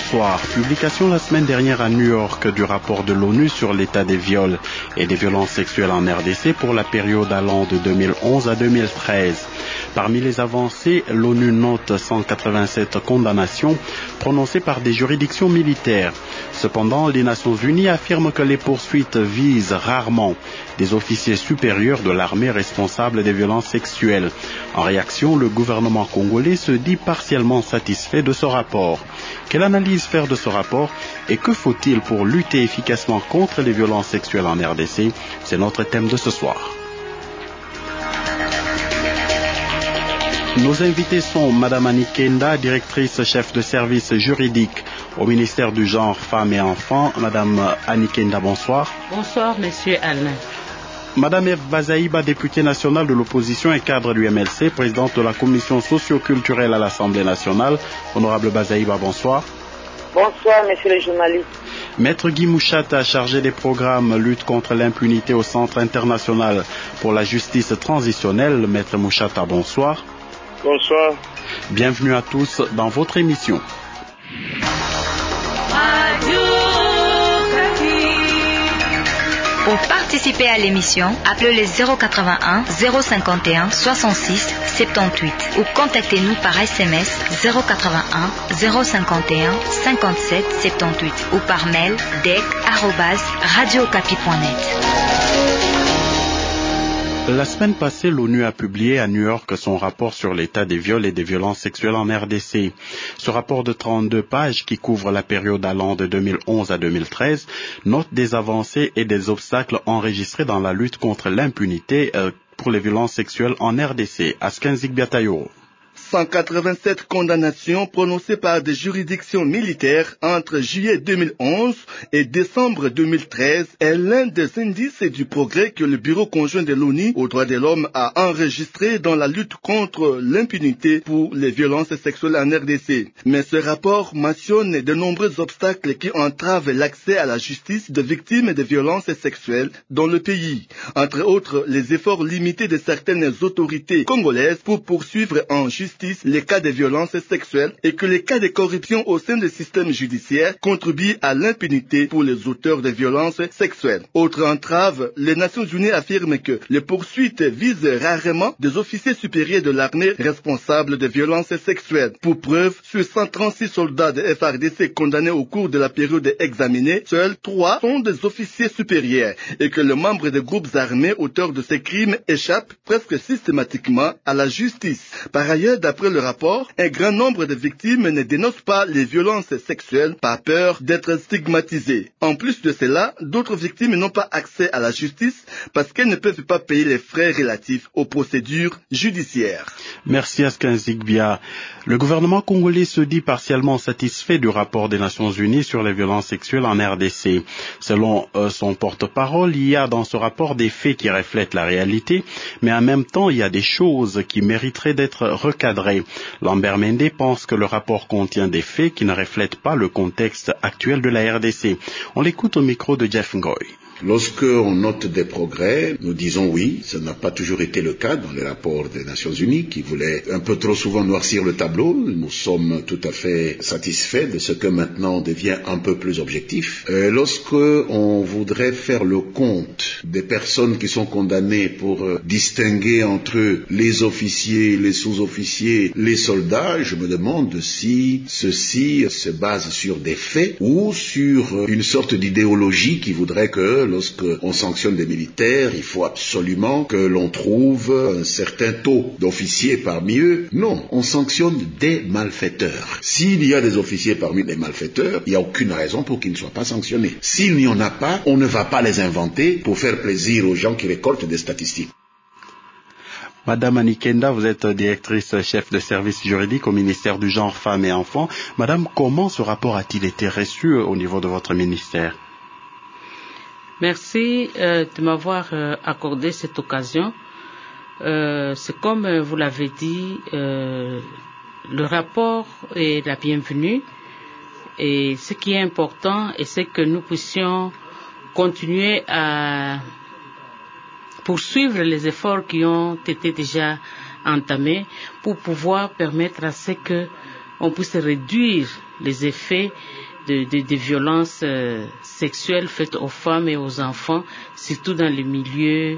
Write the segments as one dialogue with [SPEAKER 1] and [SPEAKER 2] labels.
[SPEAKER 1] bonsoir. Publication la semaine dernière à New York du rapport de l'ONU sur l'état des viols et des violences sexuelles en RDC pour la période allant de 2011 à 2013. Parmi les avancées, l'ONU note 187 condamnations prononcées par des juridictions militaires. Cependant, les Nations Unies affirment que les poursuites visent rarement des officiers supérieurs de l'armée responsables des violences sexuelles. En réaction, le gouvernement congolais se dit partiellement satisfait de ce rapport. Quelle analyse faire de ce rapport et que faut-il pour lutter efficacement contre les violences sexuelles en RDC? C'est notre thème de ce soir. Nos invités sont Madame Annie Kenda, directrice chef de service juridique au ministère du Genre, Femmes et Enfants. Madame Annie Kenda, bonsoir.
[SPEAKER 2] Bonsoir, Monsieur Alain.
[SPEAKER 1] Madame Eve Bazaïba, députée nationale de l'opposition et cadre du MLC, présidente de la commission socio-culturelle à l'Assemblée nationale. Honorable Bazaïba, bonsoir.
[SPEAKER 3] Bonsoir, monsieur le journaliste.
[SPEAKER 1] Maître Guy Mouchata, chargé des programmes lutte contre l'impunité au Centre international pour la justice transitionnelle. Maître Mouchata, bonsoir.
[SPEAKER 4] Bonsoir.
[SPEAKER 1] Bienvenue à tous dans votre émission.
[SPEAKER 5] Pour participer à l'émission, appelez les 081 051 66 78 ou contactez-nous par SMS 081 051 57 78 ou par mail dec@radiocapi.net.
[SPEAKER 1] La semaine passée, l'ONU a publié à New York son rapport sur l'état des viols et des violences sexuelles en RDC. Ce rapport de 32 pages qui couvre la période allant de 2011 à 2013 note des avancées et des obstacles enregistrés dans la lutte contre l'impunité pour les violences sexuelles en RDC. Askenzik Biatayo.
[SPEAKER 6] 187 condamnations prononcées par des juridictions militaires entre juillet 2011 et décembre 2013 est l'un des indices du progrès que le Bureau conjoint de l'ONU aux droits de l'homme a enregistré dans la lutte contre l'impunité pour les violences sexuelles en RDC. Mais ce rapport mentionne de nombreux obstacles qui entravent l'accès à la justice de victimes de violences sexuelles dans le pays. Entre autres, les efforts limités de certaines autorités congolaises pour poursuivre en justice les cas de violences sexuelles et que les cas de corruption au sein du système judiciaire contribuent à l'impunité pour les auteurs de violences sexuelles. Autre entrave, les Nations Unies affirment que les poursuites visent rarement des officiers supérieurs de l'armée responsables de violences sexuelles. Pour preuve, sur 136 soldats de FARDC condamnés au cours de la période examinée, seuls 3 sont des officiers supérieurs et que les membres des groupes armés auteurs de ces crimes échappent presque systématiquement à la justice. Par ailleurs, d'après le rapport, un grand nombre de victimes ne dénoncent pas les violences sexuelles par peur d'être stigmatisées. En plus de cela, d'autres victimes n'ont pas accès à la justice parce qu'elles ne peuvent pas payer les frais relatifs aux procédures judiciaires.
[SPEAKER 1] Merci Askin Zigbia. Le gouvernement congolais se dit partiellement satisfait du rapport des Nations Unies sur les violences sexuelles en RDC. Selon son porte-parole, il y a dans ce rapport des faits qui reflètent la réalité, mais en même temps, il y a des choses qui mériteraient d'être recadrées. Lambert Mende pense que le rapport contient des faits qui ne reflètent pas le contexte actuel de la RDC. On l'écoute au micro de Jeff Ngoy.
[SPEAKER 7] Lorsque on note des progrès, nous disons oui, ça n'a pas toujours été le cas dans les rapports des Nations Unies qui voulaient un peu trop souvent noircir le tableau. Nous sommes tout à fait satisfaits de ce que maintenant on devient un peu plus objectif. Lorsque on voudrait faire le compte des personnes qui sont condamnées pour distinguer entre les officiers, les sous-officiers, les soldats, je me demande si ceci se base sur des faits ou sur une sorte d'idéologie qui voudrait que lorsqu'on sanctionne des militaires, il faut absolument que l'on trouve un certain taux d'officiers parmi eux. Non, on sanctionne des malfaiteurs. S'il y a des officiers parmi les malfaiteurs, il n'y a aucune raison pour qu'ils ne soient pas sanctionnés. S'il n'y en a pas, on ne va pas les inventer pour faire plaisir aux gens qui récoltent des statistiques.
[SPEAKER 1] Madame Annie Kenda, vous êtes directrice chef de service juridique au ministère du Genre, Femmes et Enfants. Madame, comment ce rapport a-t-il été reçu au niveau de votre ministère ?
[SPEAKER 2] Merci de m'avoir accordé cette occasion. C'est comme vous l'avez dit, le rapport est la bienvenue. Et ce qui est important, c'est que nous puissions continuer à poursuivre les efforts qui ont été déjà entamés pour pouvoir permettre à ce que on puisse réduire les effets de violences sexuelles faites aux femmes et aux enfants, surtout dans les milieux,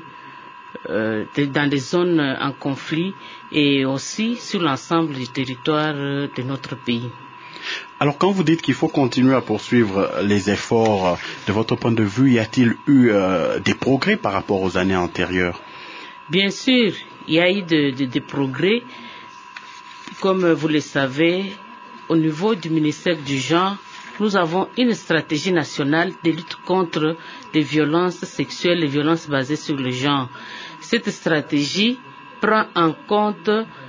[SPEAKER 2] dans les zones en conflit et aussi sur l'ensemble du territoire de notre pays.
[SPEAKER 1] Alors quand vous dites qu'il faut continuer à poursuivre les efforts, de votre point de vue, y a-t-il eu des progrès par rapport aux années antérieures?
[SPEAKER 2] Bien sûr, il y a eu des progrès. Comme vous le savez, au niveau du ministère du genre, nous avons une stratégie nationale de lutte contre les violences sexuelles, les violences basées sur le genre. Cette stratégie prend en compte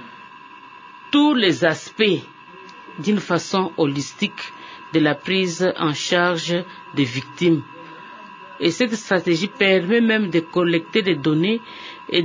[SPEAKER 2] tous les aspects d'une façon holistique de la prise en charge des victimes. Et cette stratégie permet même de collecter des données et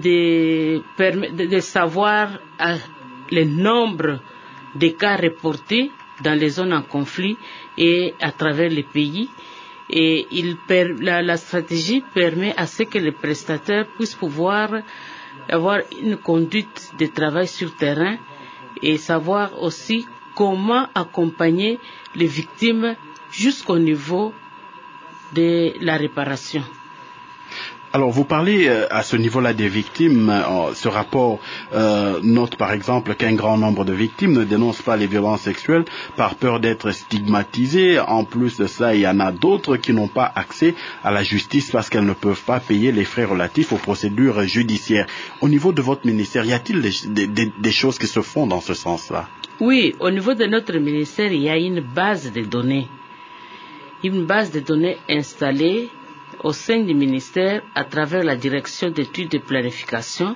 [SPEAKER 2] de savoir le nombre de cas reportés dans les zones en conflit et à travers les pays. Et la stratégie permet à ce que les prestataires puissent pouvoir avoir une conduite de travail sur terrain et savoir aussi comment accompagner les victimes jusqu'au niveau de la réparation.
[SPEAKER 1] Alors, vous parlez à ce niveau-là des victimes. Ce rapport note par exemple qu'un grand nombre de victimes ne dénoncent pas les violences sexuelles par peur d'être stigmatisées. En plus de ça, il y en a d'autres qui n'ont pas accès à la justice parce qu'elles ne peuvent pas payer les frais relatifs aux procédures judiciaires. Au niveau de votre ministère, y a-t-il des choses qui se font dans ce sens-là?
[SPEAKER 2] Oui, au niveau de notre ministère, il y a une base de données. Une base de données installée au sein du ministère à travers la direction d'études de planification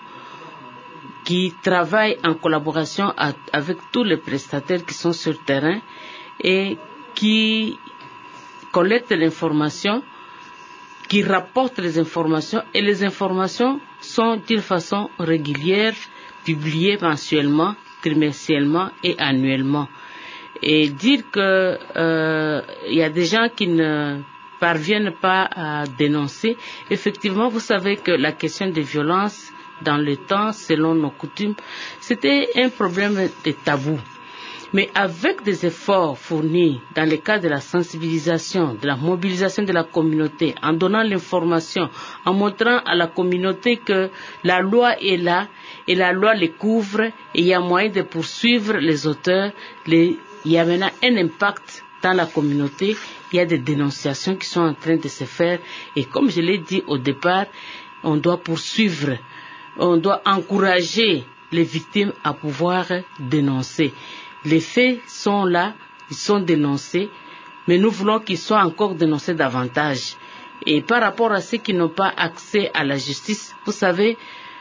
[SPEAKER 2] qui travaille en collaboration avec tous les prestataires qui sont sur le terrain et qui collectent l'information, qui rapportent les informations et les informations sont d'une façon régulière publiées mensuellement, trimestriellement et annuellement. Et dire que il y a des gens qui ne parviennent pas à dénoncer. Effectivement, vous savez que la question des violences dans le temps, selon nos coutumes, c'était un problème de tabou. Mais avec des efforts fournis dans le cadre de la sensibilisation, de la mobilisation de la communauté, en donnant l'information, en montrant à la communauté que la loi est là et la loi les couvre et il y a moyen de poursuivre les auteurs, il y a maintenant un impact dans la communauté, il y a des dénonciations qui sont en train de se faire et comme je l'ai dit au départ, on doit poursuivre, on doit encourager les victimes à pouvoir dénoncer. Les faits sont là, ils sont dénoncés, mais nous voulons qu'ils soient encore dénoncés davantage. Et par rapport à ceux qui n'ont pas accès à la justice, vous savez,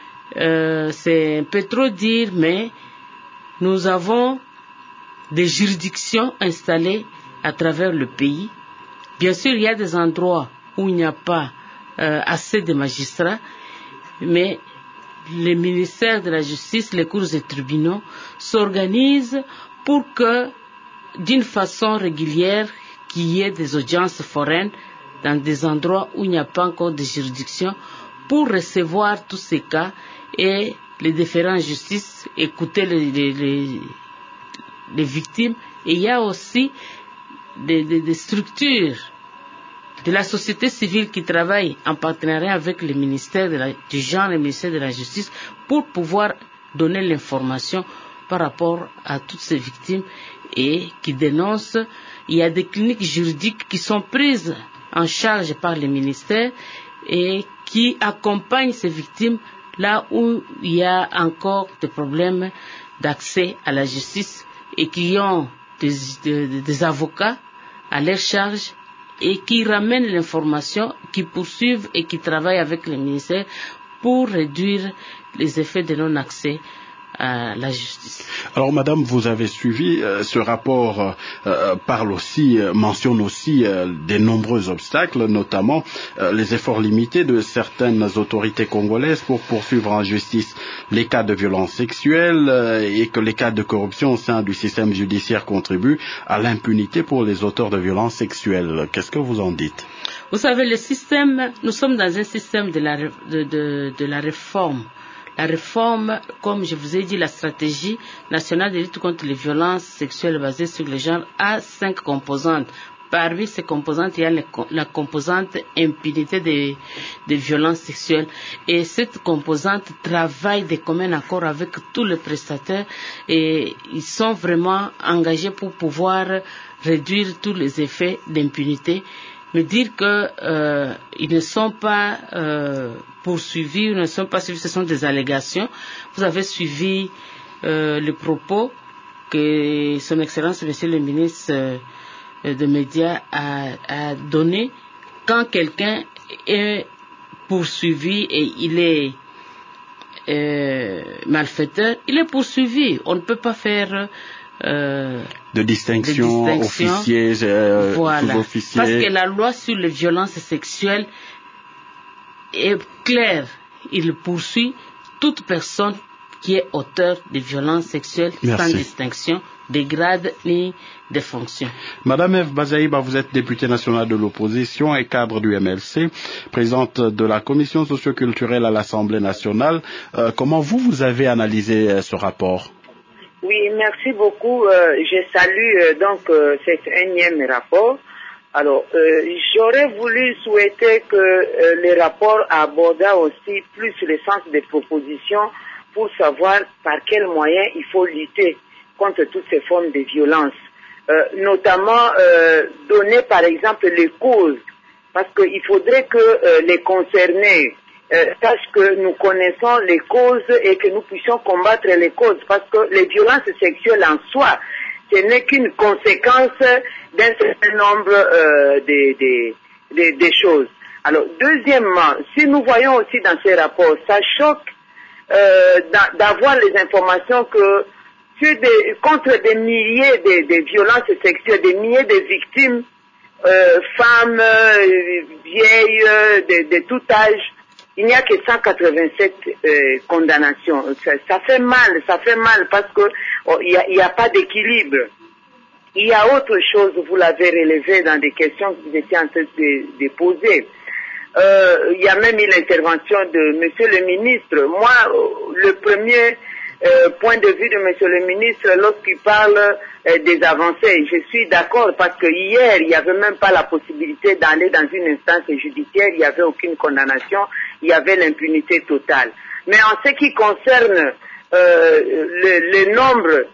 [SPEAKER 2] c'est un peu trop dire, mais nous avons des juridictions installées à travers le pays. Bien sûr, il y a des endroits où il n'y a pas assez de magistrats, mais les ministères de la justice, les cours et tribunaux s'organisent pour que, d'une façon régulière, qu'il y ait des audiences foraines dans des endroits où il n'y a pas encore de juridiction pour recevoir tous ces cas et les différentes justices, écouter les victimes. Et il y a aussi des structures de la société civile qui travaillent en partenariat avec le ministère du genre et le ministère de la justice pour pouvoir donner l'information par rapport à toutes ces victimes et qui dénoncent. Il y a des cliniques juridiques qui sont prises en charge par le ministère et qui accompagnent ces victimes là où il y a encore des problèmes d'accès à la justice et qui ont des avocats à leur charge et qui ramènent l'information, qui poursuivent et qui travaillent avec le ministère pour réduire les effets de non-accès à la justice.
[SPEAKER 1] Alors, madame, vous avez suivi ce rapport mentionne aussi des nombreux obstacles, notamment les efforts limités de certaines autorités congolaises pour poursuivre en justice les cas de violences sexuelles et que les cas de corruption au sein du système judiciaire contribuent à l'impunité pour les auteurs de violences sexuelles. Qu'est-ce que vous en dites?
[SPEAKER 2] Vous savez, nous sommes dans un système de la réforme. la réforme, comme je vous ai dit, la stratégie nationale de lutte contre les violences sexuelles basées sur le genre a 5 composantes. Parmi ces composantes, il y a la composante impunité des violences sexuelles. Et cette composante travaille de commun accord avec tous les prestataires et ils sont vraiment engagés pour pouvoir réduire tous les effets d'impunité. Me dire que ils ne sont pas poursuivis, ils ne sont pas suivis, ce sont des allégations. Vous avez suivi le propos que Son Excellence, Monsieur le ministre des Médias a donné. Quand quelqu'un est poursuivi et il est malfaiteur, il est poursuivi. On ne peut pas faire
[SPEAKER 1] de distinction officier,
[SPEAKER 2] voilà.
[SPEAKER 1] sous-officier.
[SPEAKER 2] Parce que la loi sur les violences sexuelles est claire. Il poursuit toute personne qui est auteur de violences sexuelles. Merci. Sans distinction de grade ni de fonction.
[SPEAKER 1] Madame Eve Bazaïba, vous êtes députée nationale de l'opposition et cadre du MLC, présidente de la commission socioculturelle à l'Assemblée nationale. Comment vous avez analysé ce rapport?
[SPEAKER 3] Oui, merci beaucoup. Je salue donc cet énième rapport. Alors, j'aurais voulu souhaiter que le rapport abordât aussi plus le sens des propositions pour savoir par quels moyens il faut lutter contre toutes ces formes de violence. Notamment donner par exemple les causes, parce qu'il faudrait que les concernés sachent que nous connaissons les causes et que nous puissions combattre les causes, parce que les violences sexuelles en soi, ce n'est qu'une conséquence d'un certain nombre de choses. Alors, deuxièmement, si nous voyons aussi dans ces rapports, ça choque d'avoir les informations que contre des milliers de violences sexuelles, des milliers de victimes, femmes, vieilles, de tout âge, il n'y a que 187 condamnations. Ça fait mal parce que il n'y a pas d'équilibre. Il y a autre chose, vous l'avez relevé dans des questions que vous étiez en train de poser. Il y a même eu l'intervention de Monsieur le ministre. Moi, le premier point de vue de Monsieur le ministre, lorsqu'il parle des avancées, je suis d'accord parce que hier, il n'y avait même pas la possibilité d'aller dans une instance judiciaire, il n'y avait aucune condamnation, il y avait l'impunité totale. Mais en ce qui concerne le nombre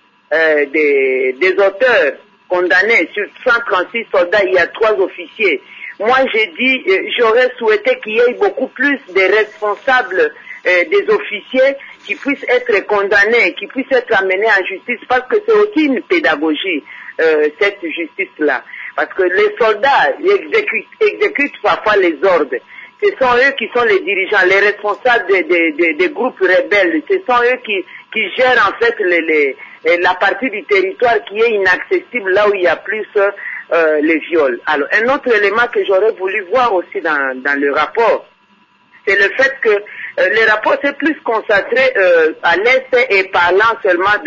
[SPEAKER 3] des auteurs condamnés, sur 136 soldats, il y a 3 officiers. Moi, j'ai dit, j'aurais souhaité qu'il y ait beaucoup plus de responsables des officiers qui puissent être condamnés, qui puissent être amenés en justice, parce que c'est aussi une pédagogie, cette justice-là. Parce que les soldats exécutent parfois les ordres. Ce sont eux qui sont les dirigeants, les responsables des groupes rebelles. Ce sont eux qui gèrent en fait la partie du territoire qui est inaccessible, là où il y a plus les viols. Alors, un autre élément que j'aurais voulu voir aussi dans le rapport, c'est le fait que le rapport s'est plus consacré à l'Est et parlant seulement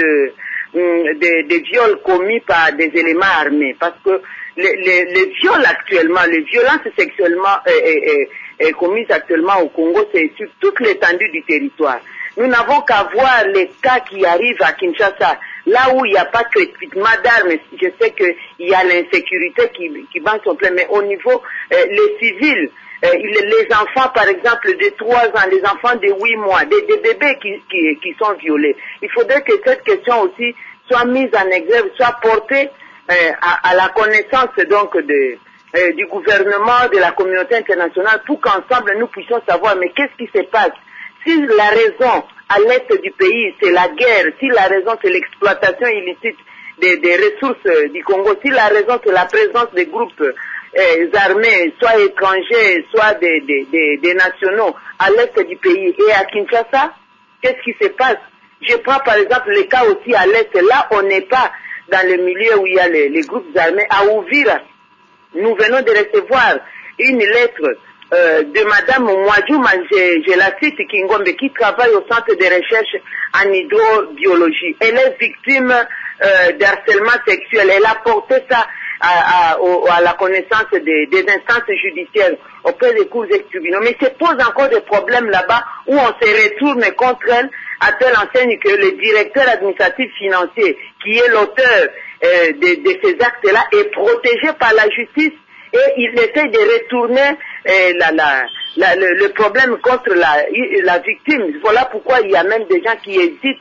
[SPEAKER 3] des viols commis par des éléments armés. Parce que les viols actuellement, les violences sexuellement commises actuellement au Congo, c'est sur toute l'étendue du territoire. Nous n'avons qu'à voir les cas qui arrivent à Kinshasa, là où il n'y a pas que traitement d'armes. Je sais qu'il y a l'insécurité qui bat son plein, mais au niveau les civils, les enfants par exemple de 3 ans, les enfants de 8 mois, des bébés qui sont violés. Il faudrait que cette question aussi soit mise en exergue, soit portée à la connaissance donc du gouvernement, de la communauté internationale, pour qu'ensemble nous puissions savoir mais qu'est-ce qui se passe. Si la raison à l'est du pays c'est la guerre, si la raison c'est l'exploitation illicite des ressources du Congo, si la raison c'est la présence des groupes armés, soit étrangers, soit des nationaux à l'est du pays et à Kinshasa, qu'est-ce qui se passe? Je prends par exemple le cas aussi à l'est, là on n'est pas dans le milieu où il y a les groupes armés. À Ouvira, nous venons de recevoir une lettre de Madame Mouadjouma, je la cite, Kingombe, qui travaille au centre de recherche en hydrobiologie. Elle est victime d'harcèlement sexuel. Elle a porté ça à la connaissance des instances judiciaires auprès des cours et tribunaux, mais se pose encore des problèmes là-bas où on se retourne contre elles à telle enseigne que le directeur administratif financier, qui est l'auteur de ces actes-là, est protégé par la justice et il essaie de retourner le problème contre la victime. Voilà pourquoi il y a même des gens qui hésitent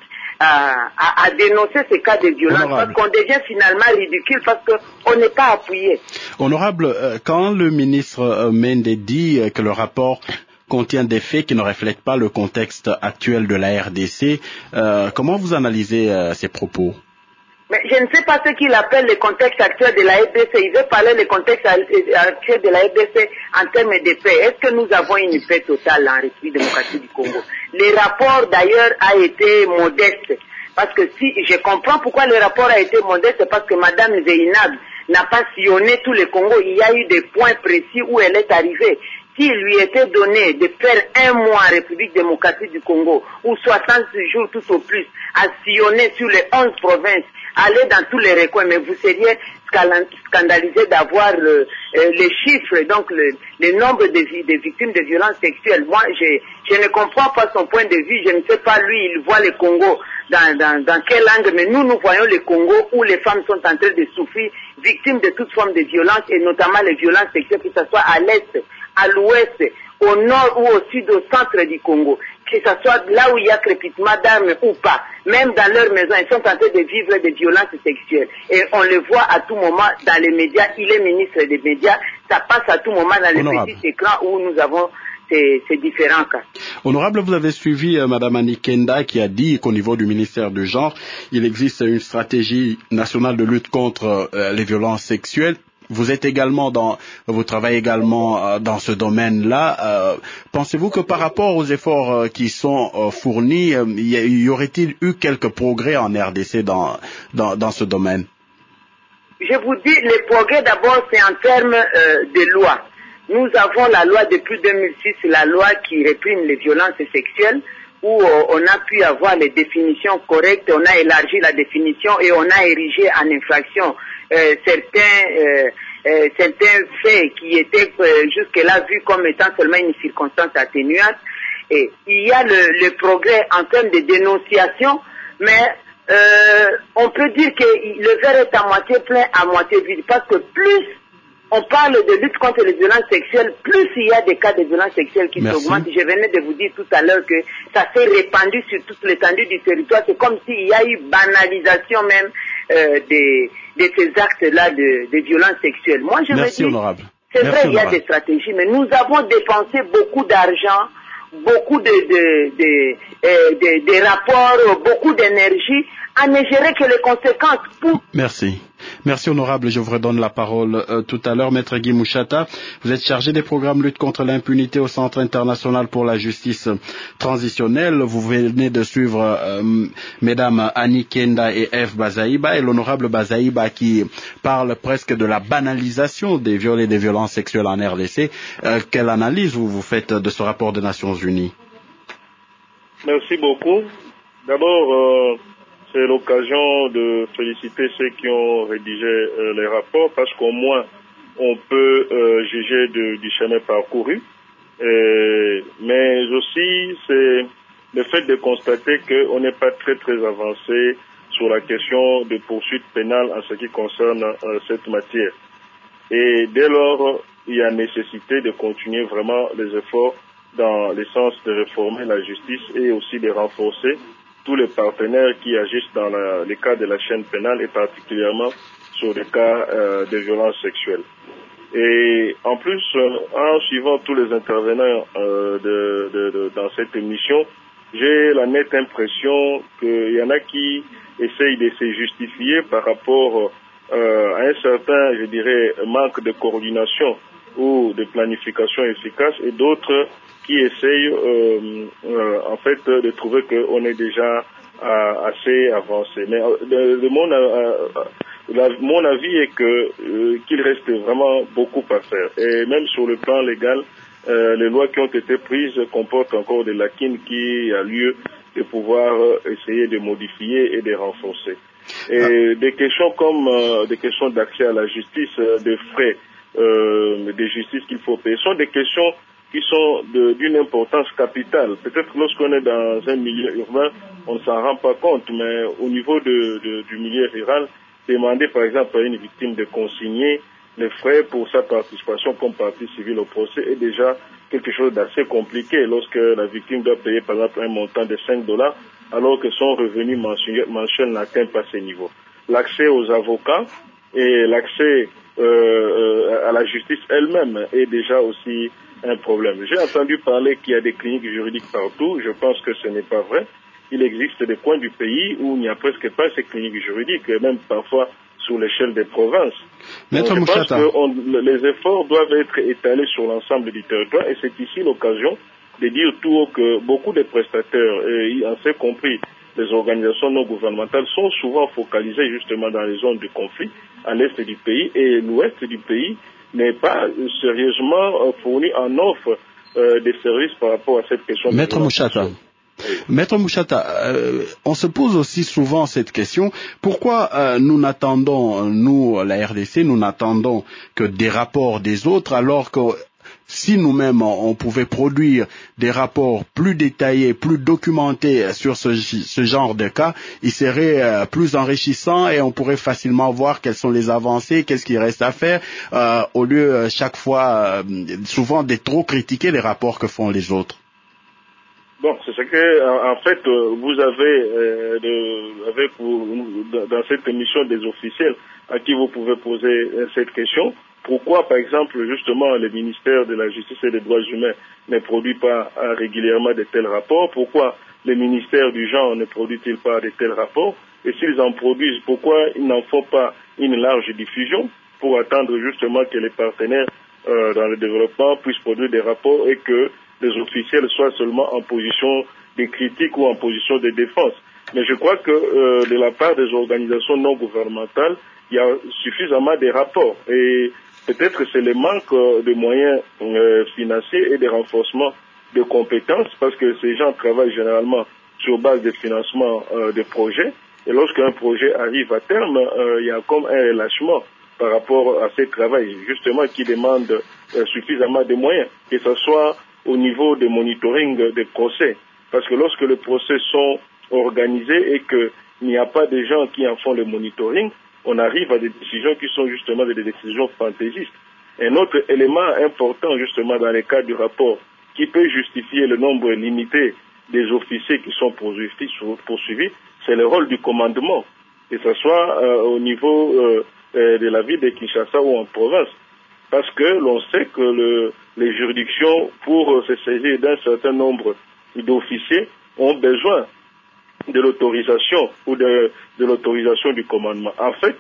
[SPEAKER 3] à dénoncer ces cas de violence. Honorable. Parce qu'on devient finalement ridicule parce qu'on n'est pas appuyé.
[SPEAKER 1] Honorable, quand le ministre Mende dit que le rapport contient des faits qui ne reflètent pas le contexte actuel de la RDC, comment vous analysez ces propos?
[SPEAKER 3] Mais je ne sais pas ce qu'il appelle le contexte actuel de la RDC. Il veut parler du contexte actuel de la RDC en termes de paix. Est-ce que nous avons une paix totale en République démocratique du Congo? Le rapport d'ailleurs a été modeste. Parce que si je comprends pourquoi le rapport a été modeste, parce que Madame Zeinab n'a pas sillonné tout le Congo. Il y a eu des points précis où elle est arrivée. S'il lui était donné de faire un mois en République démocratique du Congo, ou 60 jours tout au plus, à sillonner sur les 11 provinces, aller dans tous les recoins, mais vous seriez scandalisé d'avoir les chiffres, donc le nombre de victimes de violences sexuelles. Moi, je ne comprends pas son point de vue, je ne sais pas lui, il voit le Congo dans quel angle, mais nous voyons le Congo où les femmes sont en train de souffrir, victimes de toute forme de violence, et notamment les violences sexuelles, que ce soit à l'est, à l'ouest, au nord ou au sud, au centre du Congo, que ce soit là où il y a crépitement d'armes ou pas, même dans leur maison, ils sont en train de vivre des violences sexuelles. Et on le voit à tout moment dans les médias, il est ministre des médias, ça passe à tout moment dans les petits écrans où nous avons ces différents cas.
[SPEAKER 1] Honorable, vous avez suivi Madame Annie Kenda qui a dit qu'au niveau du ministère du Genre, il existe une stratégie nationale de lutte contre les violences sexuelles. Vous êtes également vous travaillez également dans ce domaine-là. Pensez-vous que par rapport aux efforts qui sont fournis, y aurait-il eu quelques progrès en RDC dans ce domaine?
[SPEAKER 3] Je vous dis, les progrès d'abord, c'est en termes de loi. Nous avons la loi depuis 2006, la loi qui réprime les violences sexuelles, où on a pu avoir les définitions correctes, on a élargi la définition et on a érigé en infraction certains faits qui étaient jusque-là vus comme étant seulement une circonstance atténuante. Et il y a le progrès en termes de dénonciation, mais on peut dire que le verre est à moitié plein, à moitié vide, parce que plus on parle de lutte contre les violences sexuelles, plus il y a des cas de violences sexuelles qui s'augmentent. Je venais de vous dire tout à l'heure que ça s'est répandu sur toute l'étendue du territoire. C'est comme s'il y a eu banalisation même de ces actes-là de violences sexuelles. Moi, je me dis,
[SPEAKER 1] honorable.
[SPEAKER 3] C'est vrai, il y a des stratégies, mais nous avons dépensé beaucoup d'argent, beaucoup de rapports, beaucoup d'énergie à ne gérer que les conséquences.
[SPEAKER 1] Merci. Merci honorable, je vous redonne la parole tout à l'heure. Maître Guy Mouchata, vous êtes chargé des programmes lutte contre l'impunité au Centre international pour la justice transitionnelle. Vous venez de suivre mesdames Annie Kenda et F. Bazaïba et l'honorable Bazaïba qui parle presque de la banalisation des viols et des violences sexuelles en RDC. Quelle analyse vous faites de ce rapport des Nations Unies?
[SPEAKER 4] Merci beaucoup. D'abord, c'est l'occasion de féliciter ceux qui ont rédigé les rapports parce qu'au moins on peut juger du chemin parcouru. Mais aussi c'est le fait de constater qu'on n'est pas très avancé sur la question de poursuite pénale en ce qui concerne cette matière. Et dès lors, il y a nécessité de continuer vraiment les efforts dans le sens de réformer la justice et aussi de renforcer tous les partenaires qui agissent dans les cas de la chaîne pénale et particulièrement sur les cas de violences sexuelles. Et en plus, en suivant tous les intervenants dans cette émission, j'ai la nette impression qu'il y en a qui essayent de se justifier par rapport à un certain, je dirais, manque de coordination ou de planification efficace et d'autres qui essayent en fait de trouver qu'on est déjà assez avancé. Mais mon avis est qu'il reste vraiment beaucoup à faire. Et même sur le plan légal, les lois qui ont été prises comportent encore des lacunes qui a lieu de pouvoir essayer de modifier et de renforcer. Et des questions comme des questions d'accès à la justice, des frais de justice qu'il faut payer, sont des questions qui sont d'une importance capitale. Peut-être lorsqu'on est dans un milieu urbain, on ne s'en rend pas compte, mais au niveau du milieu rural, demander par exemple à une victime de consigner les frais pour sa participation comme partie civile au procès est déjà quelque chose d'assez compliqué lorsque la victime doit payer par exemple un montant de $5 alors que son revenu mensuel n'atteint pas ces niveaux. L'accès aux avocats et l'accès à la justice elle-même est déjà aussi un problème. J'ai entendu parler qu'il y a des cliniques juridiques partout. Je pense que ce n'est pas vrai. Il existe des coins du pays où il n'y a presque pas ces cliniques juridiques, et même parfois sous l'échelle des provinces.
[SPEAKER 1] Maître
[SPEAKER 4] Donc, je pense
[SPEAKER 1] Mouchata,
[SPEAKER 4] que les efforts doivent être étalés sur l'ensemble du territoire, et c'est ici l'occasion de dire tout haut que beaucoup de prestataires, et en fait compris les organisations non gouvernementales, sont souvent focalisées justement dans les zones de conflit à l'est du pays, et l'ouest du pays n'est pas sérieusement fourni en offre des services par rapport à cette question.
[SPEAKER 1] Maître Mouchata. Maître Mouchata, on se pose aussi souvent cette question. Pourquoi nous n'attendons, nous, la RDC, nous n'attendons que des rapports des autres alors que si nous-mêmes on pouvait produire des rapports plus détaillés, plus documentés sur ce genre de cas, ils seraient plus enrichissants et on pourrait facilement voir quelles sont les avancées, qu'est-ce qu'il reste à faire, au lieu chaque fois, souvent, de trop critiquer les rapports que font les autres.
[SPEAKER 4] Bon, c'est ce que, en fait, vous avez avec vous, dans cette émission des officiels à qui vous pouvez poser cette question. Pourquoi, par exemple, justement, le ministère de la Justice et des Droits Humains ne produit pas régulièrement de tels rapports? Pourquoi le ministère du Genre ne produit-il pas de tels rapports? Et s'ils en produisent, pourquoi ils n'en font pas une large diffusion pour attendre justement que les partenaires dans le développement puissent produire des rapports et que les officiels soient seulement en position de critique ou en position de défense? Mais je crois que de la part des organisations non gouvernementales, il y a suffisamment de rapports. Et peut-être c'est le manque de moyens financiers et de renforcement de compétences, parce que ces gens travaillent généralement sur base de financement de projets. Et lorsqu'un projet arrive à terme, il y a comme un relâchement par rapport à ce travail, justement, qui demande suffisamment de moyens, que ce soit au niveau de monitoring des procès. Parce que lorsque les procès sont organisés et qu'il n'y a pas de gens qui en font le monitoring, on arrive à des décisions qui sont justement des décisions fantaisistes. Un autre élément important justement dans le cadre du rapport qui peut justifier le nombre limité des officiers qui sont poursuivis, c'est le rôle du commandement, que ce soit au niveau de la ville de Kinshasa ou en province. Parce que l'on sait que les juridictions, pour se saisir d'un certain nombre d'officiers, ont besoin de l'autorisation ou de l'autorisation du commandement. En fait,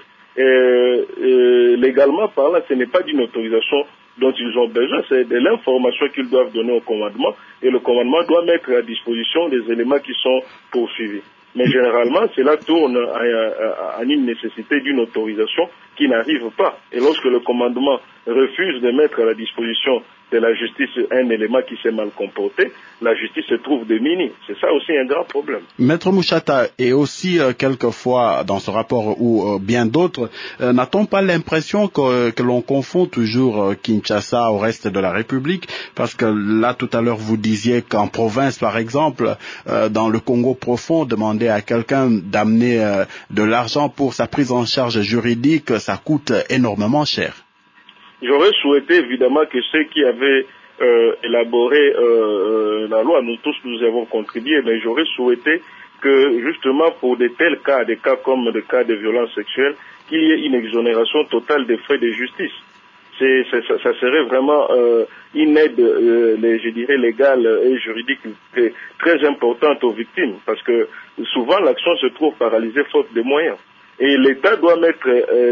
[SPEAKER 4] légalement parlant, ce n'est pas d'une autorisation dont ils ont besoin, c'est de l'information qu'ils doivent donner au commandement, et le commandement doit mettre à disposition des éléments qui sont poursuivis. Mais généralement, cela tourne à une nécessité d'une autorisation qui n'arrive pas. Et lorsque le commandement refuse de mettre à la disposition de la justice un élément qui s'est mal comporté, la justice se trouve démunie. C'est ça aussi un grand problème.
[SPEAKER 1] Maître Mouchata, et aussi quelquefois dans ce rapport ou bien d'autres, n'a-t-on pas l'impression que l'on confond toujours Kinshasa au reste de la République? Parce que là, tout à l'heure, vous disiez qu'en province, par exemple, dans le Congo profond, demander à quelqu'un d'amener de l'argent pour sa prise en charge juridique, ça coûte énormément cher.
[SPEAKER 4] J'aurais souhaité évidemment que ceux qui avaient élaboré la loi, nous tous nous avons contribué, mais j'aurais souhaité que justement pour de tels cas, des cas comme des cas de violence sexuelle, qu'il y ait une exonération totale des frais de justice. Ça serait vraiment une aide, je dirais, légale et juridique très importante aux victimes, parce que souvent l'action se trouve paralysée faute de moyens. Et l'État doit mettre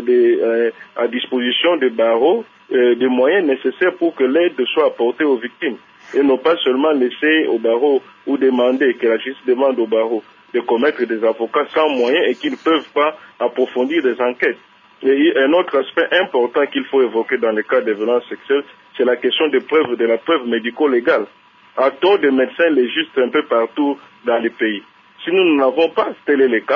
[SPEAKER 4] à disposition des barreaux des moyens nécessaires pour que l'aide soit apportée aux victimes. Et non pas seulement laisser aux barreaux ou demander que la justice demande aux barreaux de commettre des avocats sans moyens et qui ne peuvent pas approfondir des enquêtes. Et un autre aspect important qu'il faut évoquer dans le cas des violences sexuelles, c'est la question de la preuve médico-légale. A-t-on des médecins légistes un peu partout dans les pays? Si nous n'en avons pas, tel est le cas,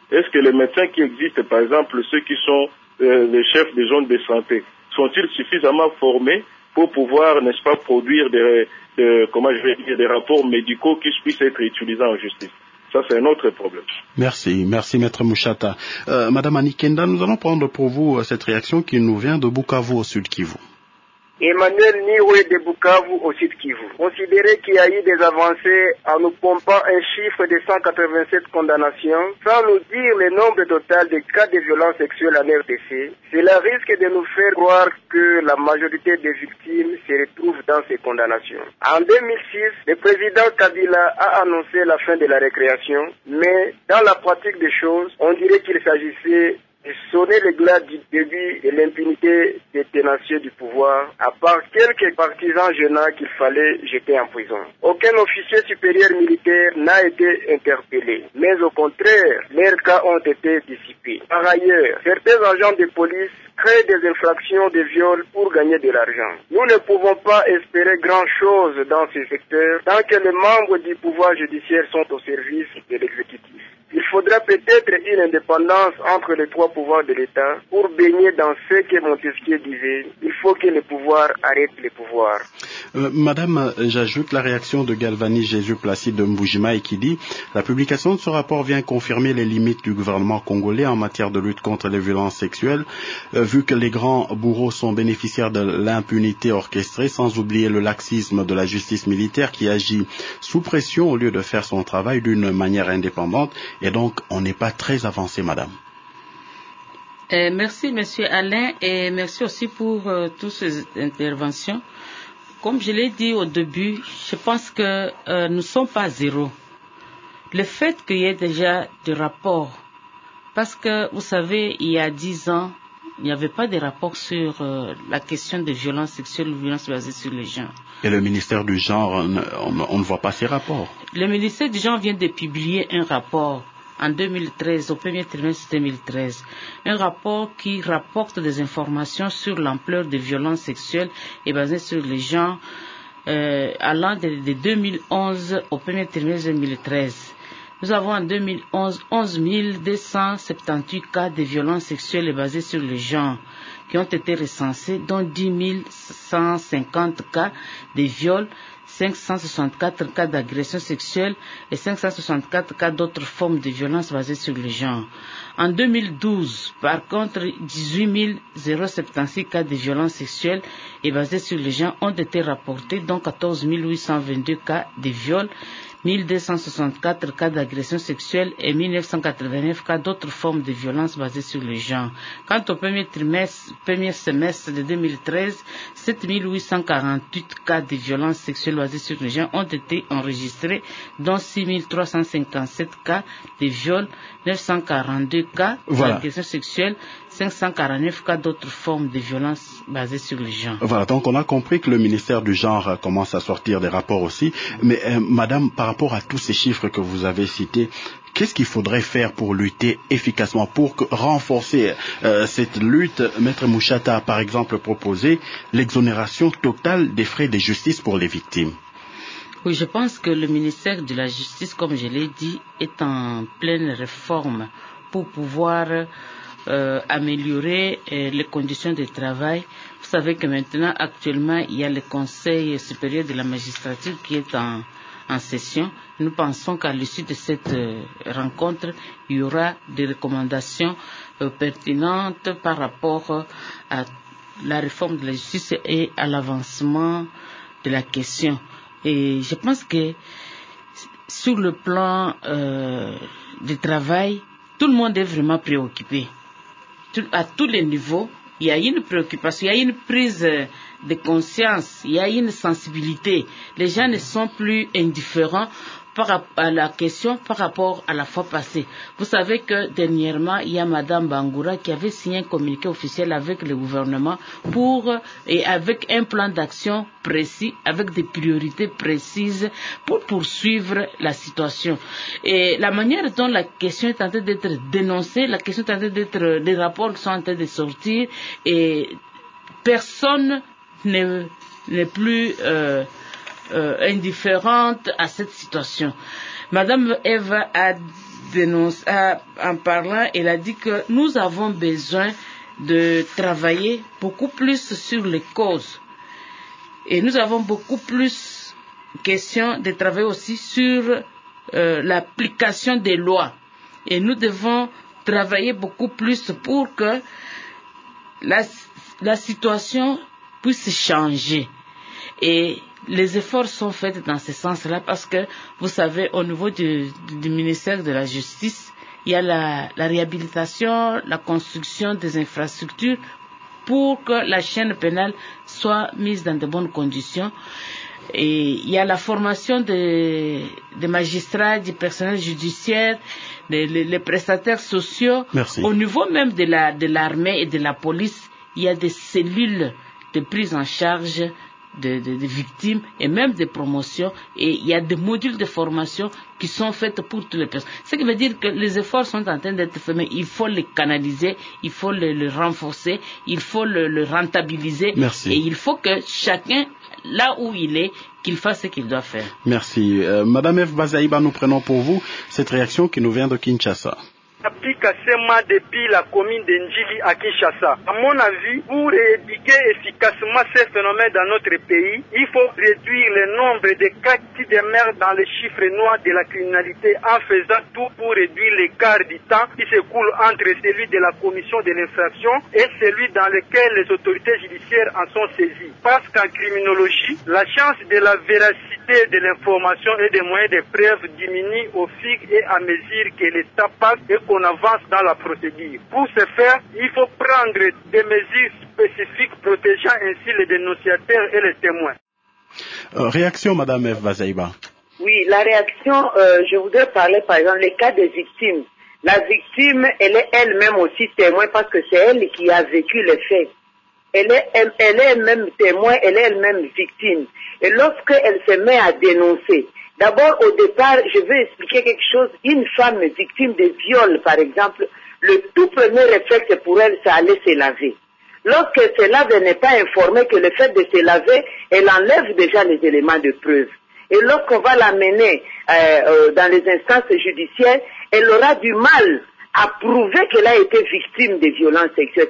[SPEAKER 4] Est-ce que les médecins qui existent, par exemple ceux qui sont les chefs des zones de santé, sont-ils suffisamment formés pour pouvoir, n'est-ce pas, produire des rapports médicaux qui puissent être utilisés en justice? Ça, c'est un autre problème.
[SPEAKER 1] Merci, Maître Mouchata. Madame Anikenda, nous allons prendre pour vous cette réaction qui nous vient de Bukavu au Sud Kivu.
[SPEAKER 8] Emmanuel Niwe de Bukavu au Sud Kivu. Considérer qu'il y a eu des avancées en nous pompant un chiffre de 187 condamnations, sans nous dire le nombre total de cas de violences sexuelles en RDC, cela risque de nous faire croire que la majorité des victimes se retrouvent dans ces condamnations. En 2006, le président Kabila a annoncé la fin de la récréation, mais dans la pratique des choses, on dirait qu'il s'agissait de sonner le glas du début de l'impunité des tenanciers du pouvoir, à part quelques partisans gênants qu'il fallait jeter en prison. Aucun officier supérieur militaire n'a été interpellé, mais au contraire, leurs cas ont été dissipés. Par ailleurs, certains agents de police créent des infractions de viol pour gagner de l'argent. Nous ne pouvons pas espérer grand-chose dans ce secteur tant que les membres du pouvoir judiciaire sont au service de l'exécutif. Il faudra peut-être une indépendance entre les trois pouvoirs de l'État pour baigner dans ce que Montesquieu disait. Il faut que le pouvoir arrête le pouvoir.
[SPEAKER 1] Madame, j'ajoute la réaction de Galvani Jésus Placide de Mboujima qui dit « La publication de ce rapport vient confirmer les limites du gouvernement congolais en matière de lutte contre les violences sexuelles, vu que les grands bourreaux sont bénéficiaires de l'impunité orchestrée, sans oublier le laxisme de la justice militaire qui agit sous pression au lieu de faire son travail d'une manière indépendante. Et donc, on n'est pas très avancé, madame. »
[SPEAKER 2] Merci, monsieur Alain, et merci aussi pour toutes ces interventions. Comme je l'ai dit au début, je pense que nous ne sommes pas zéro. Le fait qu'il y ait déjà des rapports, parce que, vous savez, il y a 10 ans, il n'y avait pas de rapport sur la question des violences sexuelles ou violences basées sur les genres.
[SPEAKER 1] Et le ministère du genre, on ne voit pas ces rapports.
[SPEAKER 2] Le ministère du genre vient de publier un rapport en 2013, au premier trimestre 2013, un rapport qui rapporte des informations sur l'ampleur des violences sexuelles et basées sur les genres allant de 2011 au premier trimestre 2013. Nous avons en 2011 11 278 cas de violences sexuelles et basées sur le genre qui ont été recensés, dont 10 150 cas de viols, 564 cas d'agression sexuelle et 564 cas d'autres formes de violence basées sur le genre. En 2012, par contre, 18 076 cas de violence sexuelle et basées sur le genre ont été rapportés, dont 14 822 cas de viols, 1264 cas d'agression sexuelle et 1989 cas d'autres formes de violence basées sur le genre. Quant au premier semestre de 2013, 7848 cas de violence sexuelle basées sur le genre ont été enregistrés, dont 6357 cas de viol, 942 cas d'agression sexuelle, 549 cas d'autres formes de violence basées sur le genre.
[SPEAKER 1] Voilà, donc on a compris que le ministère du genre commence à sortir des rapports aussi. Mais madame, par rapport à tous ces chiffres que vous avez cités, qu'est-ce qu'il faudrait faire pour lutter efficacement, pour renforcer cette lutte? Maître Mouchata a par exemple proposé l'exonération totale des frais de justice pour les victimes.
[SPEAKER 2] Oui, je pense que le ministère de la Justice, comme je l'ai dit, est en pleine réforme pour pouvoir améliorer les conditions de travail. Vous savez que maintenant, actuellement, il y a le Conseil supérieur de la magistrature qui est en session. Nous pensons qu'à l'issue de cette rencontre, il y aura des recommandations pertinentes par rapport à la réforme de la justice et à l'avancement de la question. Et je pense que sur le plan du travail, tout le monde est vraiment préoccupé. À tous les niveaux, il y a une préoccupation, il y a une prise de conscience, il y a une sensibilité. Les gens ne sont plus indifférents par rapport à la question par rapport à la fois passée. Vous savez que dernièrement, il y a Madame Bangoura qui avait signé un communiqué officiel avec le gouvernement et avec un plan d'action précis, avec des priorités précises pour poursuivre la situation. Et la manière dont la question est en train d'être dénoncée, la question est en train d'être, des rapports qui sont en train de sortir et personne n'est plus indifférente à cette situation. Madame Eva a en parlant, elle a dit que nous avons besoin de travailler beaucoup plus sur les causes. Et nous avons beaucoup plus question de travailler aussi sur l'application des lois. Et nous devons travailler beaucoup plus pour que la situation puisse changer. Et les efforts sont faits dans ce sens-là parce que, vous savez, au niveau du ministère de la Justice, il y a la réhabilitation, la construction des infrastructures pour que la chaîne pénale soit mise dans de bonnes conditions. Et il y a la formation des magistrats, du personnel judiciaire, les prestataires sociaux.
[SPEAKER 1] Merci.
[SPEAKER 2] Au niveau même de l'armée et de la police, il y a des cellules de prise en charge de victimes et même de promotion, et il y a des modules de formation qui sont faits pour toutes les personnes. Ce qui veut dire que les efforts sont en train d'être faits, mais il faut les canaliser, il faut le renforcer, il faut le rentabiliser.
[SPEAKER 1] Merci.
[SPEAKER 2] Et il faut que chacun, là où il est, qu'il fasse ce qu'il doit faire.
[SPEAKER 1] Merci. Madame F. Bazaïba, nous prenons pour vous cette réaction qui nous vient de Kinshasa.
[SPEAKER 8] Applique seulement depuis la commune de Ndjili à Kinshasa. À mon avis, pour éradiquer efficacement ces phénomènes dans notre pays, il faut réduire le nombre de cas qui demeurent dans les chiffres noirs de la criminalité en faisant tout pour réduire l'écart du temps qui s'écoule entre celui de la commission de l'infraction et celui dans lequel les autorités judiciaires en sont saisies. Parce qu'en criminologie, la chance de la véracité de l'information et des moyens de preuve diminue au fil et à mesure que l'État passe et qu'on avance dans la procédure. Pour ce faire, il faut prendre des mesures spécifiques protégeant ainsi les dénonciateurs et les témoins.
[SPEAKER 1] Réaction, Madame F. Bazaïba.
[SPEAKER 3] Oui, la réaction, je voudrais parler par exemple des cas des victimes. La victime, elle est elle-même aussi témoin parce que c'est elle qui a vécu les faits. Elle est elle-même témoin, elle est elle-même victime. Et lorsqu'elle se met à dénoncer, d'abord, au départ, je vais expliquer quelque chose. Une femme victime de viol, par exemple, le tout premier réflexe pour elle, c'est aller se laver. Lorsqu'elle se lave, elle n'est pas informée que le fait de se laver, elle enlève déjà les éléments de preuve. Et lorsqu'on va l'amener dans les instances judiciaires, elle aura du mal à prouver qu'elle a été victime de violences sexuelles.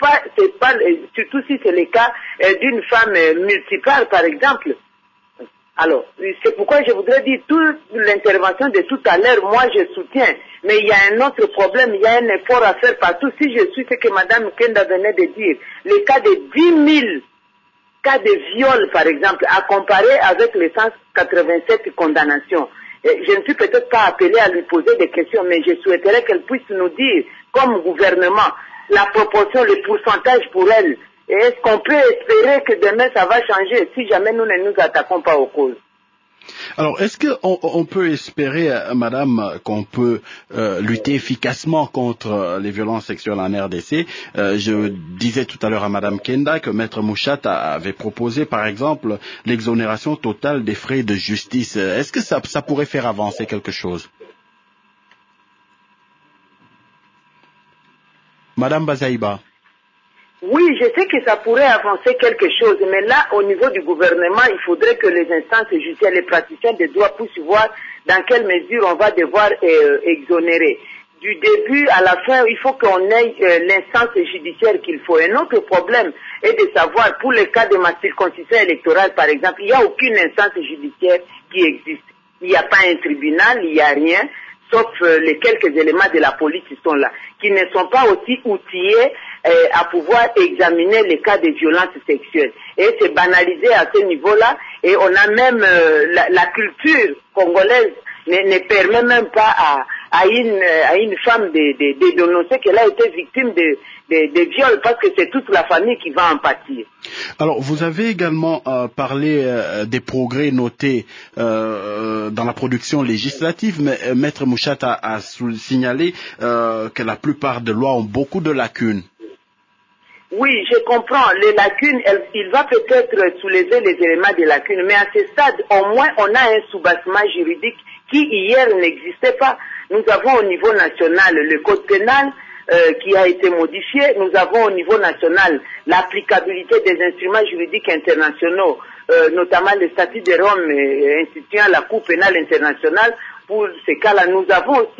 [SPEAKER 3] Surtout si c'est le cas d'une femme multipare, par exemple. Alors, c'est pourquoi je voudrais dire toute l'intervention de tout à l'heure, moi je soutiens. Mais il y a un autre problème, il y a un effort à faire partout. Si je suis ce que Mme Kenda venait de dire, le cas de 10 000 cas de viol, par exemple, à comparer avec les 187 condamnations. Je ne suis peut-être pas appelée à lui poser des questions, mais je souhaiterais qu'elle puisse nous dire, comme gouvernement, la proportion, le pourcentage pour elle. Et est-ce qu'on peut espérer que demain ça va changer si jamais nous ne nous attaquons pas aux causes?
[SPEAKER 1] Alors, est-ce qu'on peut espérer, Madame, qu'on peut lutter efficacement contre les violences sexuelles en RDC? Je disais tout à l'heure à Madame Kenda que Maître Mouchat avait proposé, par exemple, l'exonération totale des frais de justice. Est-ce que ça pourrait faire avancer quelque chose? Madame Bazaïba.
[SPEAKER 3] Oui, je sais que ça pourrait avancer quelque chose, mais là, au niveau du gouvernement, il faudrait que les instances judiciaires, les praticiens de droit puissent voir dans quelle mesure on va devoir exonérer. Du début à la fin, il faut qu'on ait l'instance judiciaire qu'il faut. Un autre problème est de savoir, pour le cas de ma circonscription électorale, par exemple, il n'y a aucune instance judiciaire qui existe. Il n'y a pas un tribunal, il n'y a rien, sauf les quelques éléments de la police qui sont là, qui ne sont pas aussi outillés à pouvoir examiner les cas de violences sexuelles. Et c'est banalisé à ce niveau-là, et on a même la culture congolaise ne permet même pas à une femme de dénoncer qu'elle a été victime de viols, parce que c'est toute la famille qui va en pâtir.
[SPEAKER 1] Alors, vous avez également parlé des progrès notés dans la production législative, mais Maître Mouchat a signalé que la plupart des lois ont beaucoup de lacunes.
[SPEAKER 3] Oui, je comprends. Les lacunes, il va peut-être soulever les éléments des lacunes, mais à ce stade, au moins, on a un soubassement juridique qui hier n'existait pas. Nous avons au niveau national le code pénal qui a été modifié. Nous avons au niveau national l'applicabilité des instruments juridiques internationaux, notamment le statut de Rome instituant la Cour pénale internationale. Pour ces cas-là, nous avons aussi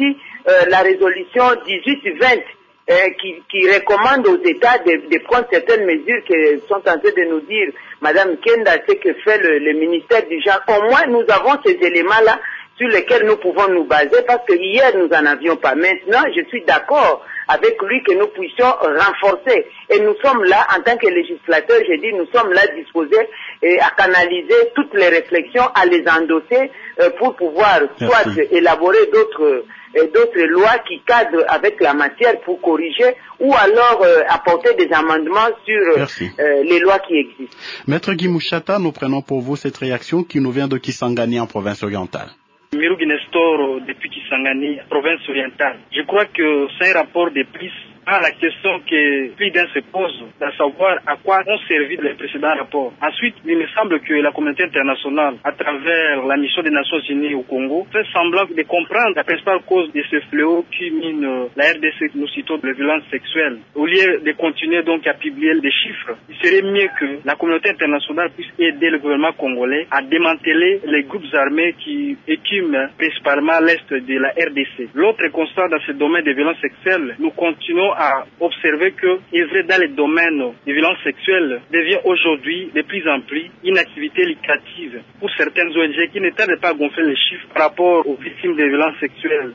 [SPEAKER 3] la résolution 1820 qui recommande aux États de prendre certaines mesures que sont en train de nous dire Madame Kenda, ce que fait le ministère du genre. Au moins, nous avons ces éléments-là sur lesquels nous pouvons nous baser, parce que hier, nous n'en avions pas. Maintenant, je suis d'accord avec lui que nous puissions renforcer. Et nous sommes là, en tant que législateurs, je dis, nous sommes là disposés à canaliser toutes les réflexions, à les endosser pour pouvoir soit élaborer d'autres lois qui cadrent avec la matière pour corriger, ou alors apporter des amendements sur les lois qui existent.
[SPEAKER 1] Maître Guy Mouchata, nous prenons pour vous cette réaction qui nous vient de Kisangani en province orientale.
[SPEAKER 9] Mirugi Nestor depuis Kisangani, province orientale. Je crois que c'est un rapport de plus à la question que plus d'un se pose, de savoir à quoi ont servi les précédents rapports. Ensuite, il me semble que la communauté internationale, à travers la mission des Nations Unies au Congo, fait semblant de comprendre la principale cause de ce fléau qui mine la RDC, nous citons les violences sexuelles. Au lieu de continuer donc à publier des chiffres, il serait mieux que la communauté internationale puisse aider le gouvernement congolais à démanteler les groupes armés qui écument principalement l'est de la RDC. L'autre constat dans ce domaine des violences sexuelles, nous continuons à observer que œuvrer dans les domaines des violences sexuelles devient aujourd'hui de plus en plus une activité lucrative pour certaines ONG qui ne tardent pas à gonfler les chiffres par rapport aux victimes des violences sexuelles.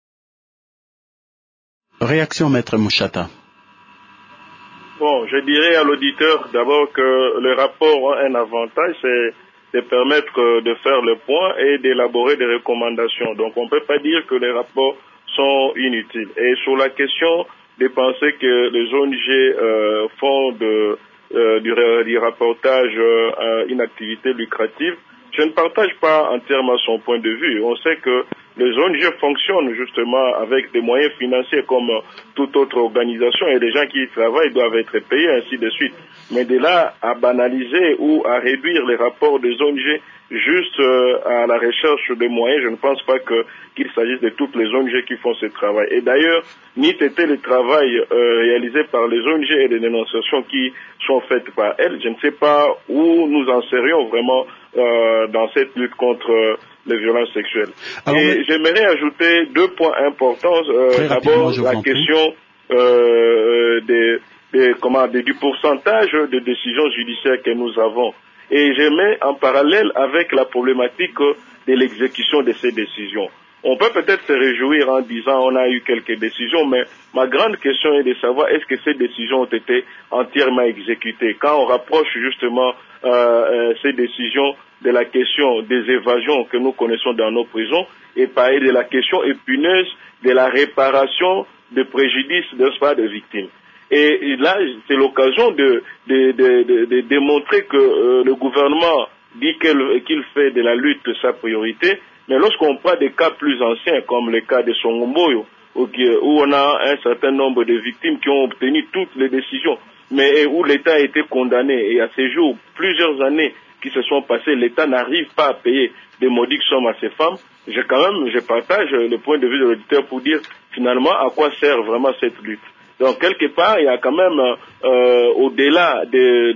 [SPEAKER 1] Réaction, Maître Mouchata.
[SPEAKER 4] Bon, je dirais à l'auditeur d'abord que le rapport a un avantage, c'est de permettre de faire le point et d'élaborer des recommandations. Donc on ne peut pas dire que les rapports sont inutiles. Et sur la question de penser que les ONG font du rapportage une activité lucrative, je ne partage pas entièrement son point de vue. On sait que les ONG fonctionnent justement avec des moyens financiers comme toute autre organisation et les gens qui y travaillent doivent être payés, ainsi de suite. Mais de là à banaliser ou à réduire les rapports des ONG juste à la recherche de moyens, je ne pense pas qu'il s'agisse de toutes les ONG qui font ce travail. Et d'ailleurs, ni était le travail réalisé par les ONG et les dénonciations qui sont faites par elles, je ne sais pas où nous en serions vraiment dans cette lutte contre les violences sexuelles. Alors, et j'aimerais ajouter deux points importants. D'abord, la question du pourcentage de décisions judiciaires que nous avons. Et je mets en parallèle avec la problématique de l'exécution de ces décisions. On peut peut-être se réjouir en disant on a eu quelques décisions, mais ma grande question est de savoir est-ce que ces décisions ont été entièrement exécutées. Quand on rapproche justement ces décisions de la question des évasions que nous connaissons dans nos prisons et parler de la question épineuse de la réparation de préjudices, n'est-ce pas, de victimes. Et là, c'est l'occasion de démontrer que le gouvernement dit qu'il fait de la lutte sa priorité, mais lorsqu'on prend des cas plus anciens, comme le cas de Songomboyo, où on a un certain nombre de victimes qui ont obtenu toutes les décisions, mais où l'État a été condamné, et à ces jours, plusieurs années qui se sont passées, l'État n'arrive pas à payer des modiques sommes à ces femmes, je partage le point de vue de l'auditeur pour dire finalement à quoi sert vraiment cette lutte. Donc quelque part, il y a quand même, au-delà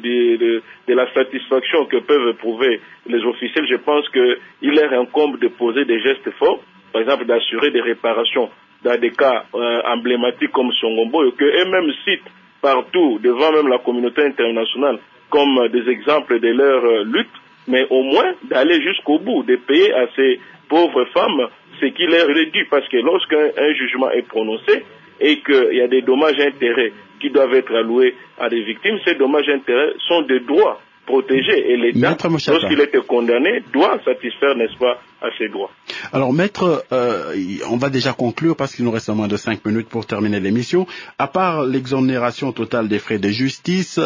[SPEAKER 4] de la satisfaction que peuvent éprouver les officiels, je pense qu'il leur incombe de poser des gestes forts, par exemple d'assurer des réparations dans des cas emblématiques comme Songombo, que eux-mêmes citent partout, devant même la communauté internationale, comme des exemples de leur lutte, mais au moins d'aller jusqu'au bout, de payer à ces pauvres femmes ce qui leur est dû, parce que lorsqu'un jugement est prononcé, et qu'il y a des dommages et intérêts qui doivent être alloués à des victimes, ces dommages et intérêts sont des droits protégés. Et l'État, lorsqu'il était condamné, doit satisfaire, n'est-ce pas, à ses droits.
[SPEAKER 1] Alors, Maître, on va déjà conclure parce qu'il nous reste moins de 5 minutes pour terminer l'émission. À part l'exonération totale des frais de justice,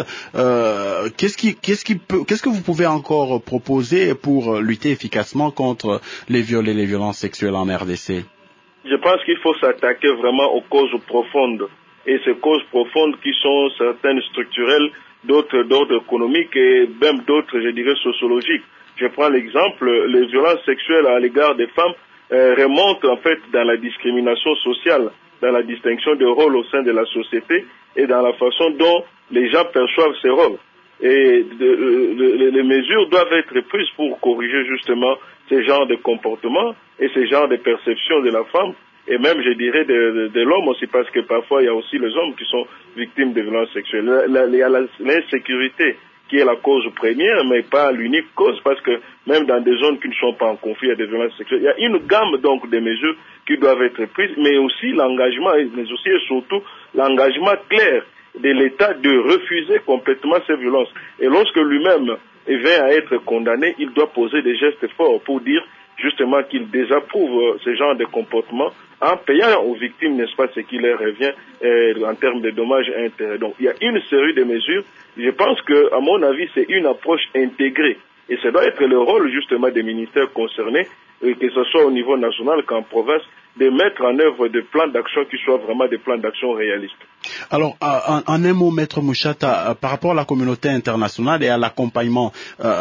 [SPEAKER 1] qu'est-ce que vous pouvez encore proposer pour lutter efficacement contre les viols et les violences sexuelles en RDC?
[SPEAKER 4] Je pense qu'il faut s'attaquer vraiment aux causes profondes. Et ces causes profondes qui sont certaines structurelles, d'autres d'ordre économique et même d'autres, je dirais, sociologiques. Je prends l'exemple, les violences sexuelles à l'égard des femmes remontent en fait dans la discrimination sociale, dans la distinction de rôles au sein de la société et dans la façon dont les gens perçoivent ces rôles. Et les mesures doivent être prises pour corriger justement ces genres de comportements et ces genres de perceptions de la femme et même, je dirais, de l'homme aussi, parce que parfois, il y a aussi les hommes qui sont victimes de violences sexuelles. Il y a l'insécurité qui est la cause première, mais pas l'unique cause, parce que même dans des zones qui ne sont pas en conflit, il y a des violences sexuelles. Il y a une gamme donc de mesures qui doivent être prises, mais aussi l'engagement, mais aussi et surtout l'engagement clair de l'État de refuser complètement ces violences. Et lorsque lui-même vient à être condamné, il doit poser des gestes forts pour dire justement qu'il désapprouve ce genre de comportement en payant aux victimes, n'est-ce pas, ce qui leur revient en termes de dommages et intérêts. Donc il y a une série de mesures. Je pense que, à mon avis, c'est une approche intégrée. Et ça doit être le rôle justement des ministères concernés, que ce soit au niveau national qu'en province, de mettre en œuvre des plans d'action qui soient vraiment des plans d'action réalistes.
[SPEAKER 1] Alors, en un mot, Maître Mouchata, par rapport à la communauté internationale et à l'accompagnement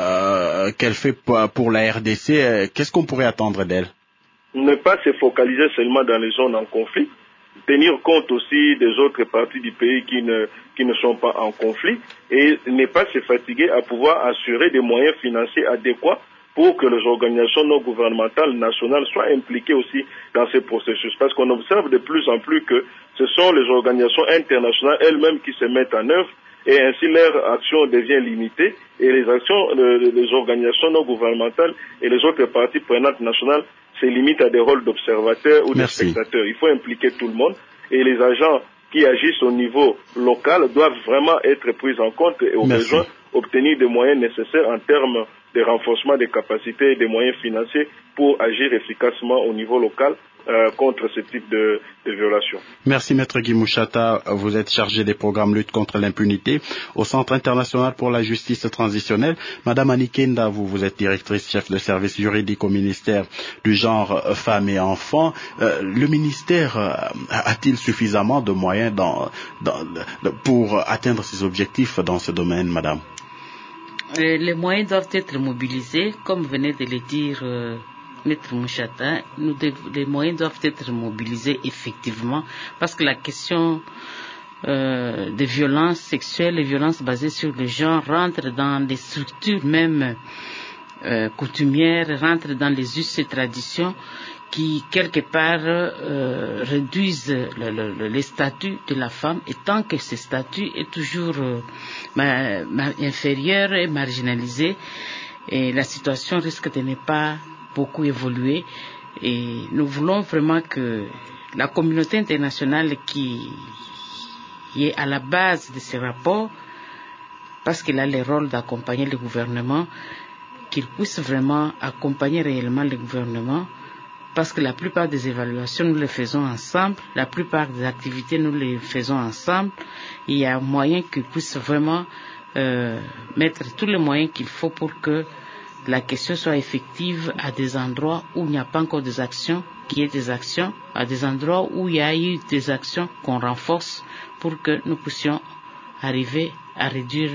[SPEAKER 1] qu'elle fait pour la RDC, qu'est-ce qu'on pourrait attendre d'elle?
[SPEAKER 4] Ne pas se focaliser seulement dans les zones en conflit, tenir compte aussi des autres parties du pays qui ne sont pas en conflit, et ne pas se fatiguer à pouvoir assurer des moyens financiers adéquats pour que les organisations non gouvernementales nationales soient impliquées aussi dans ces processus. Parce qu'on observe de plus en plus que ce sont les organisations internationales elles-mêmes qui se mettent en œuvre, et ainsi leur action devient limitée, et les actions des organisations non gouvernementales et les autres parties prenantes nationales se limitent à des rôles d'observateurs ou de spectateurs. Il faut impliquer tout le monde, et les agents qui agissent au niveau local doivent vraiment être pris en compte et au besoin obtenir des moyens nécessaires en termes de renforcement des capacités et des moyens financiers pour agir efficacement au niveau local contre ce type de violations.
[SPEAKER 1] Merci Maître Guy Mouchata, vous êtes chargé des programmes lutte contre l'impunité au Centre international pour la justice transitionnelle. Madame Annie Kenda, vous êtes directrice chef de service juridique au ministère du genre femmes et enfants. Le ministère a-t-il suffisamment de moyens pour atteindre ses objectifs dans ce domaine, madame?
[SPEAKER 2] Les moyens doivent être mobilisés, comme venait de le dire Maître Mouchata. Les moyens doivent être mobilisés effectivement, parce que la question des violences sexuelles et violences basées sur le genre rentre dans les structures même coutumières, rentre dans les us et traditions qui quelque part réduisent les statuts de la femme, et tant que ce statut est toujours inférieur et marginalisé, et la situation risque de ne pas beaucoup évoluer. Et nous voulons vraiment que la communauté internationale qui est à la base de ces rapports, parce qu'elle a le rôle d'accompagner le gouvernement, qu'il puisse vraiment accompagner réellement le gouvernement, parce que la plupart des évaluations, nous les faisons ensemble, la plupart des activités, nous les faisons ensemble. Il y a moyen qu'ils puissent vraiment mettre tous les moyens qu'il faut pour que la question soit effective à des endroits où il n'y a pas encore des actions, qu'il y ait des actions, à des endroits où il y a eu des actions qu'on renforce pour que nous puissions arriver à réduire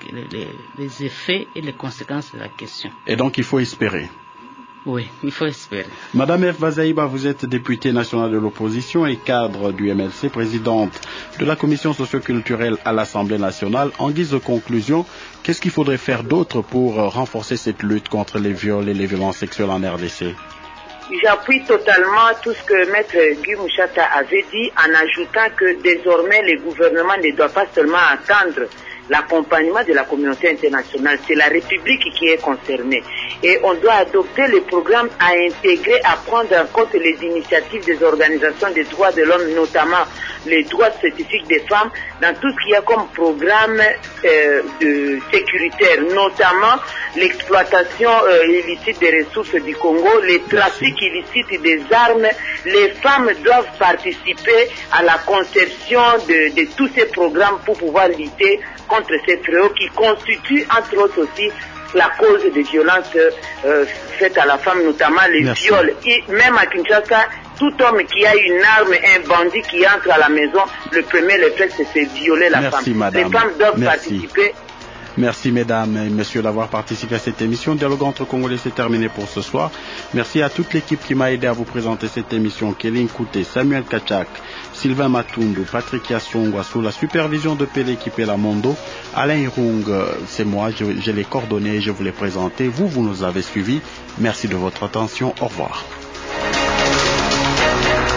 [SPEAKER 2] les effets et les conséquences de la question.
[SPEAKER 1] Et donc il faut espérer.
[SPEAKER 2] Oui, il faut espérer.
[SPEAKER 1] Madame F. Bazaïba, vous êtes députée nationale de l'opposition et cadre du MLC, présidente de la commission socioculturelle à l'Assemblée nationale. En guise de conclusion, qu'est-ce qu'il faudrait faire d'autre pour renforcer cette lutte contre les viols et les violences sexuelles en RDC?
[SPEAKER 3] J'appuie totalement tout ce que Maître Guy Mouchata avait dit, en ajoutant que désormais les gouvernements ne doivent pas seulement attendre l'accompagnement de la communauté internationale, c'est la République qui est concernée. Et on doit adopter les programmes à intégrer, à prendre en compte les initiatives des organisations des droits de l'homme, notamment les droits spécifiques des femmes, dans tout ce qu'il y a comme programme sécuritaire, notamment l'exploitation illicite des ressources du Congo, les trafics illicites des armes. Les femmes doivent participer à la conception de tous ces programmes pour pouvoir lutter contre ces fléaux qui constituent entre autres aussi la cause des violences faites à la femme, notamment les viols. Et même à Kinshasa, tout homme qui a une arme, un bandit qui entre à la maison, le premier réflexe c'est violer la femme.
[SPEAKER 1] Madame.
[SPEAKER 3] Les femmes doivent participer.
[SPEAKER 1] Merci mesdames et messieurs d'avoir participé à cette émission. Dialogue entre Congolais, c'est terminé pour ce soir. Merci à toute l'équipe qui m'a aidé à vous présenter cette émission. Kéline Kouté, Samuel Kachak, Sylvain Matundu, Patrick Yassongwa, sous la supervision de Pelé Kipela-Mondo. Alain Irung, c'est moi, je les coordonné, je vous les présenté. Vous nous avez suivis. Merci de votre attention. Au revoir.